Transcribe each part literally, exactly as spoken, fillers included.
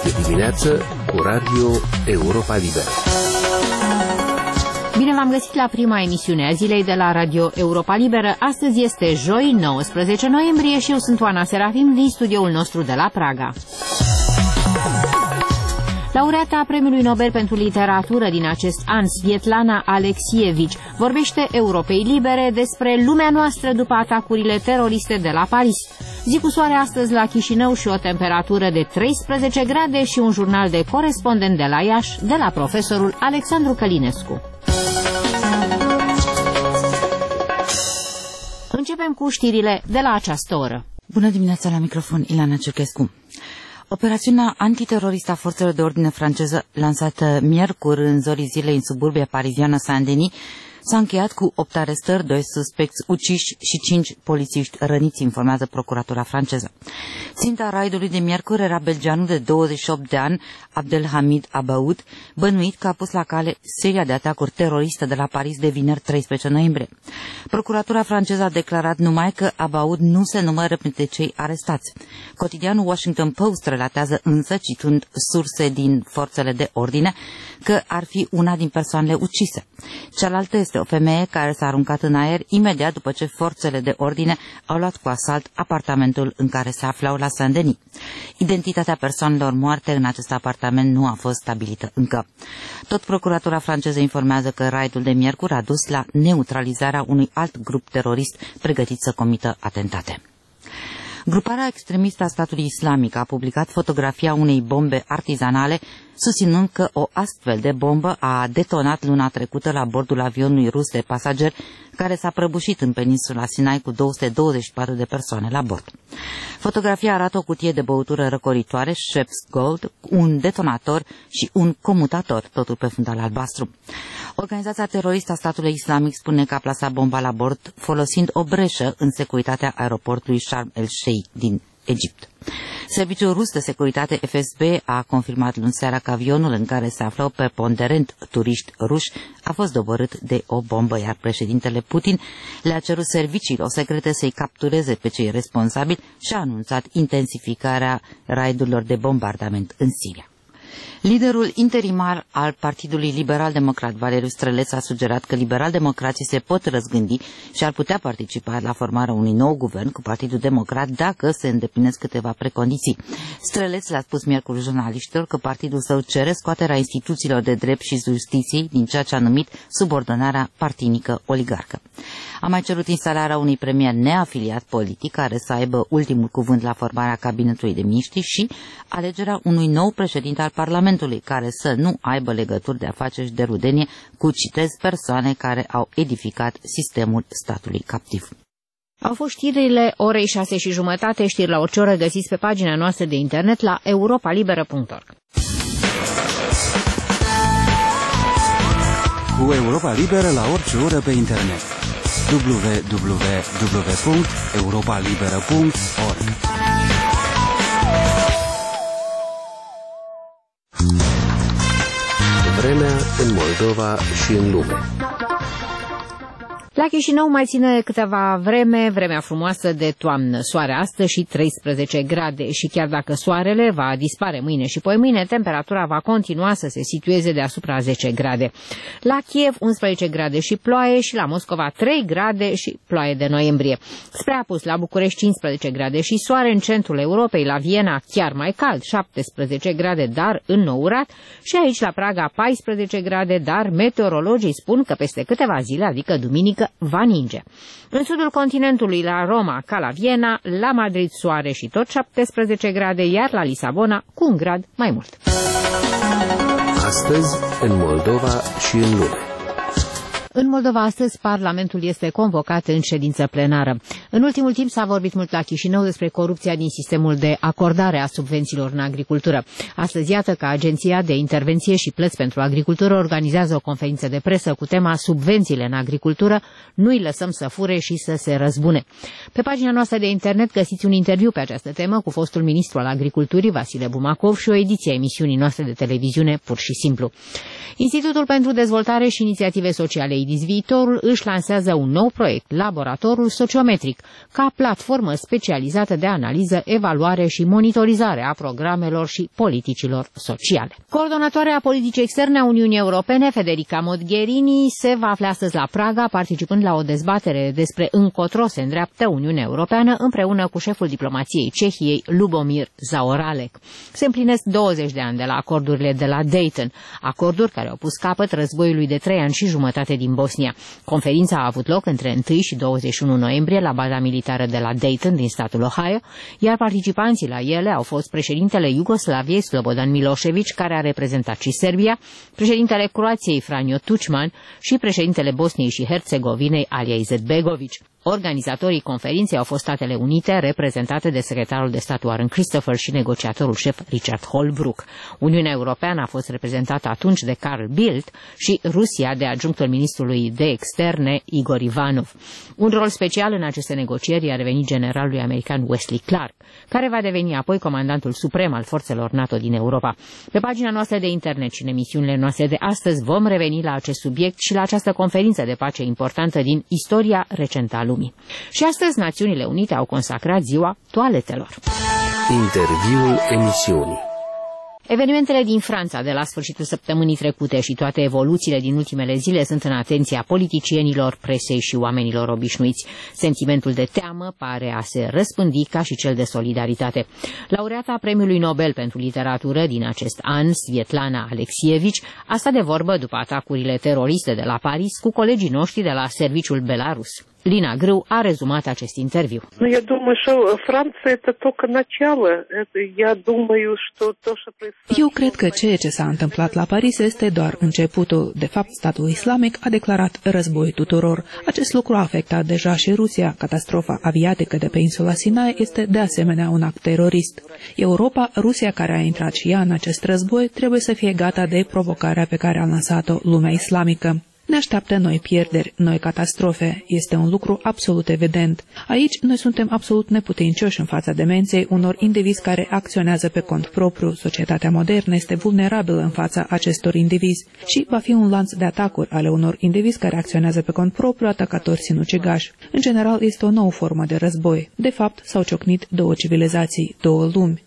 de dimineață cu Radio Europa Liberă. Bine v-am găsit la prima emisiune a zilei de la Radio Europa Liberă. Astăzi este joi, nouăsprezece noiembrie, și eu sunt Oana Serafim din studioul nostru de la Praga. Laureata Premiului Nobel pentru Literatură din acest an, Svetlana Alexievich, vorbește Europei Libere despre lumea noastră după atacurile teroriste de la Paris. Zi cu soare astăzi la Chișinău și o temperatură de treisprezece grade și un jurnal de corespondent de la Iași, de la profesorul Alexandru Călinescu. Începem cu știrile de la această oră. Bună dimineața, la microfon Ilana Cerchescu. Operațiunea antiteroristă a forțelor de ordine franceză, lansată miercuri în zorii zilei în suburbia pariziană Saint-Denis, s-a încheiat cu opt arestări, doi suspecți uciși și cinci polițiști răniți, informează procuratura franceză. Ținta raidului de miercuri era belgianul de douăzeci și opt de ani, Abdelhamid Abaoud, bănuit că a pus la cale seria de atacuri teroriste de la Paris de vineri treisprezece noiembrie. Procuratura franceză a declarat numai că Abaoud nu se numără printre cei arestați. Cotidianul Washington Post relatează însă, citând surse din forțele de ordine, că ar fi una din persoanele ucise. Cealaltă este o femeie care s-a aruncat în aer imediat după ce forțele de ordine au luat cu asalt apartamentul în care se aflau la Saint-Denis. Identitatea persoanelor moarte în acest apartament nu a fost stabilită încă. Tot procuratura franceză informează că raidul de miercuri a dus la neutralizarea unui alt grup terorist pregătit să comită atentate. Gruparea extremistă a statului islamic a publicat fotografia unei bombe artizanale, susținând că o astfel de bombă a detonat luna trecută la bordul avionului rus de pasageri care s-a prăbușit în peninsula Sinai cu două sute douăzeci și patru de persoane la bord. Fotografia arată o cutie de băutură răcoritoare, Shep's Gold, un detonator și un comutator, totul pe fundal albastru. Organizația teroristă a statului islamic spune că a plasat bomba la bord folosind o breșă în securitatea aeroportului Sharm el-Sheikh din Egipt. Serviciul rus de securitate F S B a confirmat luni seara că avionul în care se aflau preponderent turiști ruși a fost doborât de o bombă, iar președintele Putin le-a cerut serviciilor secrete să-i captureze pe cei responsabili și a anunțat intensificarea raidurilor de bombardament în Siria. Liderul interimar al Partidului Liberal-Democrat, Valeriu Străleț, a sugerat că liberal-democrații se pot răzgândi și ar putea participa la formarea unui nou guvern cu Partidul Democrat dacă se îndeplinesc câteva precondiții. Străleț le-a spus miercuri jurnaliștilor că partidul său cere scoaterea instituțiilor de drept și justiției din ceea ce a numit subordonarea partinică oligarcă. A mai cerut instalarea unui premier neafiliat politic care să aibă ultimul cuvânt la formarea cabinetului de miniștri și alegerea unui nou președinte al Parlamentului care să nu aibă legături de afaceri și de rudenie cu, citez, persoane care au edificat sistemul statului captiv. Au fost știrile orei șase și jumătate, știri la orice oră găsiți pe pagina noastră de internet la europa liberă punct org. Cu Europa Liberă la orice oră pe internet. w w w punct europa liberă punct org. Vremea în Moldova și în lume. La Chișinău mai ține câteva vreme, vremea frumoasă de toamnă, soare astăzi și treisprezece grade și chiar dacă soarele va dispare mâine și poimâine, temperatura va continua să se situeze deasupra zece grade. La Kiev unsprezece grade și ploaie și la Moscova trei grade și ploaie de noiembrie. Spre apus la București cincisprezece grade și soare, în centrul Europei, la Viena chiar mai cald, șaptesprezece grade, dar înnourat, și aici la Praga paisprezece grade, dar meteorologii spun că peste câteva zile, adică duminică, va ninge. În sudul continentului, la Roma ca la Viena, la Madrid soare și tot șaptesprezece grade, iar la Lisabona cu un grad mai mult. Astăzi, în Moldova și în lume. În Moldova astăzi Parlamentul este convocat în ședință plenară. În ultimul timp s-a vorbit mult la Chișinău despre corupția din sistemul de acordare a subvențiilor în agricultură. Astăzi iată că Agenția de Intervenție și Plăți pentru Agricultură organizează o conferință de presă cu tema Subvențiile în agricultură, nu-i lăsăm să fure și să se răzbune. Pe pagina noastră de internet găsiți un interviu pe această temă cu fostul ministru al Agriculturii, Vasile Bumacov, și o ediție a emisiunii noastre de televiziune Pur și Simplu. Institutul pentru Dezvoltare și Inițiative Sociale Arcoiris Viitorul își lansează un nou proiect, Laboratorul Sociometric, ca platformă specializată de analiză, evaluare și monitorizare a programelor și politicilor sociale. Coordonatoarea politicii externe a Uniunii Europene, Federica Mogherini, se va afla astăzi la Praga, participând la o dezbatere despre încotro se îndreaptă Uniunea Europeană împreună cu șeful diplomației Cehiei, Lubomir Zaoralek. Se împlinesc douăzeci de ani de la acordurile de la Dayton, acorduri care au pus capăt războiului de trei ani și jumătate din Bosnia. Conferința a avut loc între unu și douăzeci și unu noiembrie la baza militară de la Dayton din statul Ohio, iar participanții la ele au fost președintele Iugoslaviei Slobodan Milošević, care a reprezentat și Serbia, președintele Croației Franjo Tuđman și președintele Bosniei și Herțegovinei Alija Izetbegović. Organizatorii conferinței au fost Statele Unite, reprezentate de secretarul de stat Warren Christopher și negociatorul șef Richard Holbrooke. Uniunea Europeană a fost reprezentată atunci de Carl Bildt și Rusia de adjunctul ministrului de externe Igor Ivanov. Un rol special în aceste negocieri a revenit generalului american Wesley Clark, care va deveni apoi comandantul suprem al forțelor NATO din Europa. Pe pagina noastră de internet și în emisiunile noastre de astăzi vom reveni la acest subiect și la această conferință de pace importantă din istoria recentă a lumii. Și astăzi Națiunile Unite au consacrat ziua toaletelor. Interviul emisiunii. Evenimentele din Franța de la sfârșitul săptămânii trecute și toate evoluțiile din ultimele zile sunt în atenția politicienilor, presei și oamenilor obișnuiți. Sentimentul de teamă pare a se răspândi ca și cel de solidaritate. Laureata Premiului Nobel pentru Literatură din acest an, Svetlana Alexievich, a stat de vorbă după atacurile teroriste de la Paris cu colegii noștri de la Serviciul Belarus. Lina Grâu a rezumat acest interviu. Я думаю, что Франция это только начало. Я думаю, что то, что происходит. Eu cred că ceea ce s-a întâmplat la Paris este doar începutul. De fapt, statul islamic a declarat război tuturor. Acest lucru a afectat deja și Rusia. Catastrofa aviatică de pe insula Sinai este de asemenea un act terorist. Europa, Rusia care a intrat și ea în acest război, trebuie să fie gata de provocarea pe care a lansat-o lumea islamică. Ne așteaptă noi pierderi, noi catastrofe. Este un lucru absolut evident. Aici noi suntem absolut neputincioși în fața demenței unor indivizi care acționează pe cont propriu. Societatea modernă este vulnerabilă în fața acestor indivizi și va fi un lanț de atacuri ale unor indivizi care acționează pe cont propriu, atacatori sinucigași. În general, este o nouă formă de război. De fapt, s-au ciocnit două civilizații, două lumi.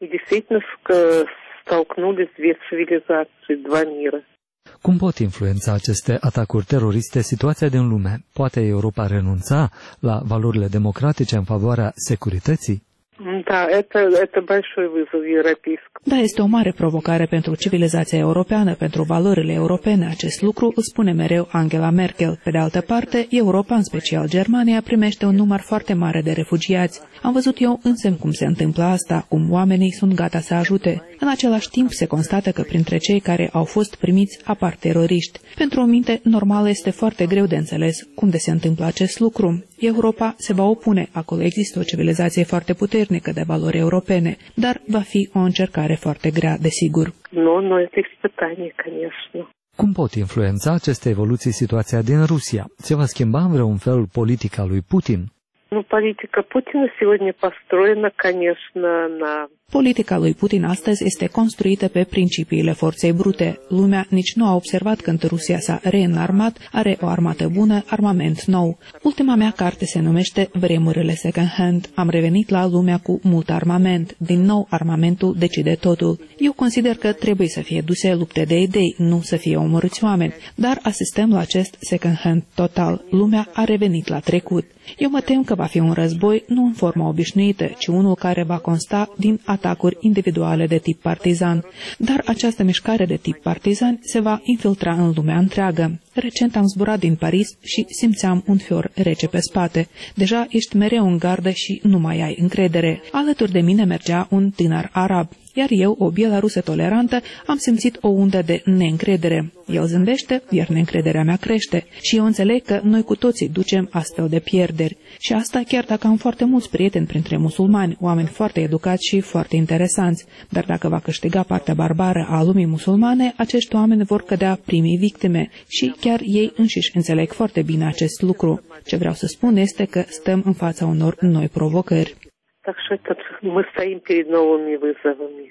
Cum pot influența aceste atacuri teroriste situația din lume? Poate Europa renunța la valorile democratice în favoarea securității? Da, это, это большой вызов европейский. Da, este o mare provocare pentru civilizația europeană, pentru valorile europene. Acest lucru îl spune mereu Angela Merkel. Pe de altă parte, Europa, în special Germania, primește un număr foarte mare de refugiați. Am văzut eu însem cum se întâmplă asta, cum oamenii sunt gata să ajute. În același timp se constată că printre cei care au fost primiți apar teroriști. Pentru o minte normală este foarte greu de înțeles cum de se întâmplă acest lucru. Europa se va opune, acolo există o civilizație foarte puternică de valori europene, dar va fi o încercare foarte grea, desigur. Nu, nu este испытание, конечно. Cum pot influența aceste evoluții situația din Rusia? Se va schimba în vreun fel politica lui Putin? Ну, политика Путина сегодня построена, конечно, на... Politica lui Putin astăzi este construită pe principiile forței brute. Lumea nici nu a observat când Rusia s-a reînarmat, are o armată bună, armament nou. Ultima mea carte se numește Vremurile second hand. Am revenit la lumea cu mult armament. Din nou, armamentul decide totul. Eu consider că trebuie să fie duse lupte de idei, nu să fie omorâți oameni, dar asistăm la acest second hand total. Lumea a revenit la trecut. Eu mă tem că va fi un război nu în forma obișnuită, ci unul care va consta din atacuri individuale de tip partizan. Dar această mișcare de tip partizan se va infiltra în lumea întreagă. Recent am zburat din Paris și simțeam un fior rece pe spate. Deja ești mereu în gardă și nu mai ai încredere. Alături de mine mergea un tânăr arab, iar eu, o bielorusă tolerantă, am simțit o undă de neîncredere. El zâmbește, iar neîncrederea mea crește și eu înțeleg că noi cu toții ducem astfel de pierderi. Și asta chiar dacă am foarte mulți prieteni printre musulmani, oameni foarte educați și foarte interesanți. Dar dacă va câștiga partea barbară a lumii musulmane, acești oameni vor cădea primii victime și chiar ei înșiși înțeleg foarte bine acest lucru. Ce vreau să spun este că stăm în fața unor noi provocări.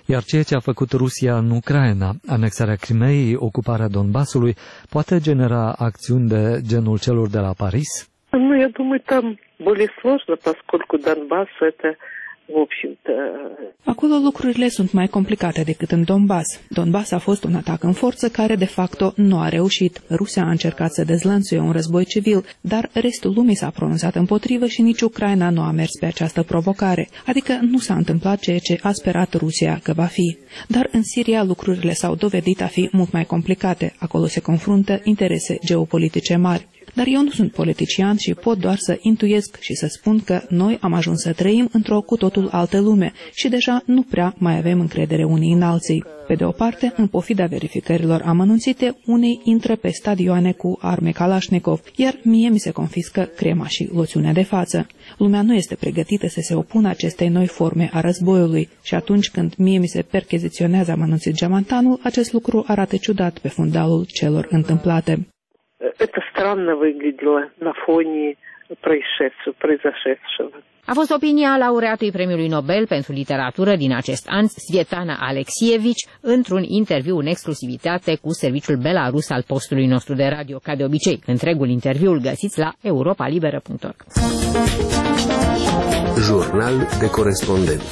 Iar ceea ce a făcut Rusia în Ucraina, anexarea Crimeei, ocuparea Donbasului, poate genera acțiuni de genul celor de la Paris? Ну, я думаю, там более сложно, поскольку Донбасс это, в общем-то... Acolo lucrurile sunt mai complicate decât în Donbass. Donbass a fost un atac în forță care, de facto, nu a reușit. Rusia a încercat să dezlănțuie un război civil, dar restul lumii s-a pronunțat împotrivă și nici Ucraina nu a mers pe această provocare. Adică nu s-a întâmplat ceea ce a sperat Rusia că va fi. Dar în Siria lucrurile s-au dovedit a fi mult mai complicate. Acolo se confruntă interese geopolitice mari. Dar eu nu sunt politician și pot doar să intuiesc și să spun că noi am ajuns să trăim într-o cu totul altă lume și deja nu prea mai avem încredere unii în alții. Pe de o parte, în pofida verificărilor amănunțite, unei intră pe stadioane cu arme Kalashnikov, iar mie mi se confiscă crema și loțiunea de față. Lumea nu este pregătită să se opună acestei noi forme a războiului și atunci când mie mi se percheziționează amănunțit geamantanul, acest lucru arată ciudat pe fundalul celor întâmplate. Это странно выглядело на фоне происшедшего, произошедшего. A fost opinia laureatului Premiului Nobel pentru literatură din acest an, Svetlana Alexievich, într-un interviu în exclusivitate cu serviciul belarus al postului nostru de radio, ca de obicei. Întregul interviu îl găsiți la europa liberă punct org. Jurnal de corespondent.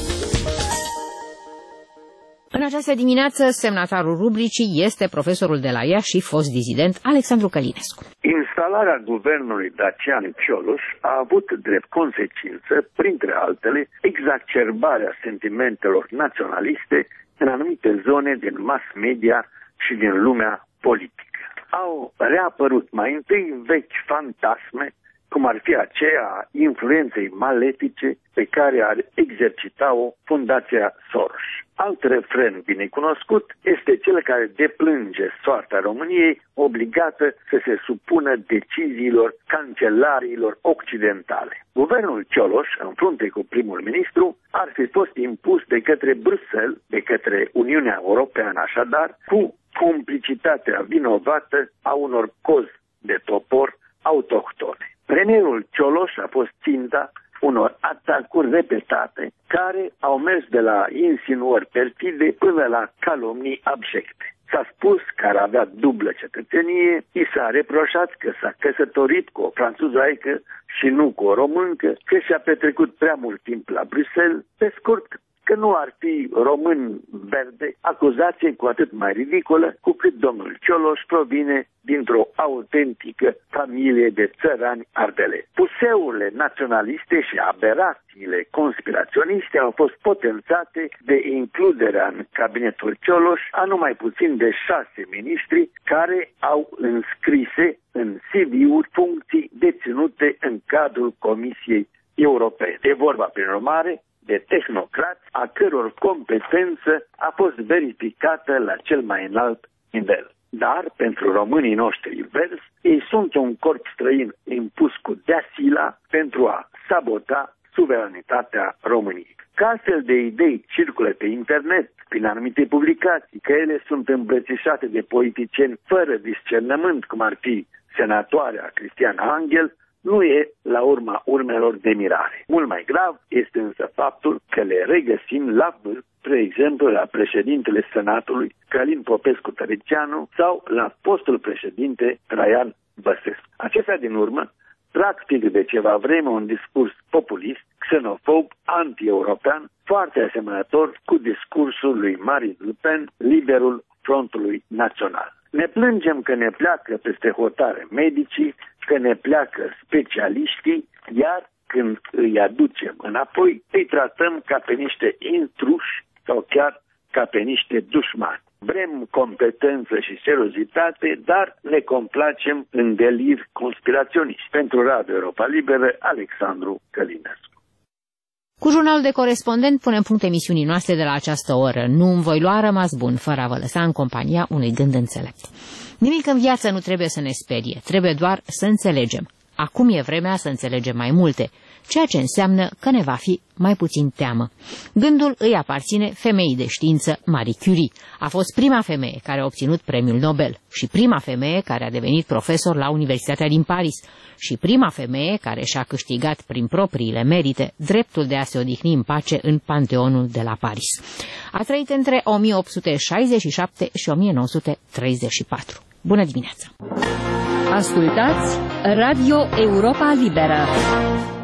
În această dimineață, semnatarul rubricii este profesorul de la Iași și fost dizident Alexandru Călinescu. Instalarea guvernului Dacian Cioloș a avut drept consecință, printre altele, exacerbarea sentimentelor naționaliste în anumite zone din mass media și din lumea politică. Au reapărut mai întâi vechi fantasme, cum ar fi aceea a influenței malefice pe care ar exercita-o Fundația Soros. Alt refren binecunoscut este cel care deplânge soarta României obligată să se supună deciziilor cancelarilor occidentale. Guvernul Cioloș, în frunte cu primul ministru, ar fi fost impus de către Bruxelles, de către Uniunea Europeană așadar, cu complicitatea vinovată a unor cozi de topor autohtone. Premierul Cioloș a fost ținta unor atacuri repetate care au mers de la insinuări perfide până la calomnii abjecte. S-a spus că ar avea dublă cetățenie, i s-a reproșat că s-a căsătorit cu o franțuzaică și nu cu o româncă, că și-a petrecut prea mult timp la Bruxelles, pe scurt, că nu ar fi român verde, acuzație cu atât mai ridicolă cu cât domnul Cioloș provine dintr-o autentică familie de țărani ardele. Puseurile naționaliste și aberațiile conspiraționiste au fost potențate de includerea în cabinetul Cioloș a numai puțin de șase miniștri care au înscrise în C V-uri funcții deținute în cadrul Comisiei Europene. E vorba, prin urmare, de tehnocrați a căror competență a fost verificată la cel mai înalt nivel. Dar, pentru românii noștri verzi, ei sunt un corp străin impus cu deasila pentru a sabota suveranitatea României. Ca astfel de idei circulă pe internet, prin anumite publicații, că ele sunt îmbrățișate de politicieni fără discernământ, cum ar fi senatoarea Cristiana Anghel, nu e la urma urmelor de mirare. Mult mai grav este însă faptul că le regăsim la vârf, spre exemplu, la președintele Senatului, Călin Popescu-Tăriceanu, sau la postul președinte Traian Băsescu. Acestea din urmă practic de ceva vreme un discurs populist, xenofob, anti-european, foarte asemănător cu discursul lui Marine Le Pen, liderul Frontului Național. Ne plângem că ne pleacă peste hotare medicii, că ne pleacă specialiștii, iar când îi aducem înapoi, îi tratăm ca pe niște intruși sau chiar ca pe niște dușmani. Vrem competență și seriozitate, dar ne complacem în delir conspiraționiști. Pentru Radio Europa Liberă, Alexandru Călinescu. Cu jurnalul de corespondent punem punct emisiunii noastre de la această oră. Nu îmi voi lua rămas bun fără a vă lăsa în compania unui gând înțelept. Nimic în viață nu trebuie să ne sperie, trebuie doar să înțelegem. Acum e vremea să înțelegem mai multe, ceea ce înseamnă că ne va fi mai puțin teamă. Gândul îi aparține femeii de știință Marie Curie. A fost prima femeie care a obținut premiul Nobel și prima femeie care a devenit profesor la Universitatea din Paris și prima femeie care și-a câștigat prin propriile merite dreptul de a se odihni în pace în Panteonul de la Paris. A trăit între o mie opt sute șaizeci și șapte și o mie nouă sute treizeci și patru. Bună dimineața! Ascultați Radio Europa Liberă.